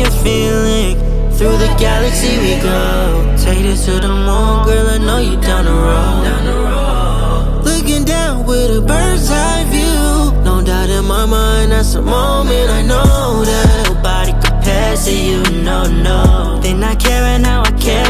this feeling. Through the galaxy we go. Take this to the moon, girl, I know you down the road. Looking down with a bird's eye view. No doubt in my mind, that's the moment I know that nobody compares to you, no, no. Then I care and now I care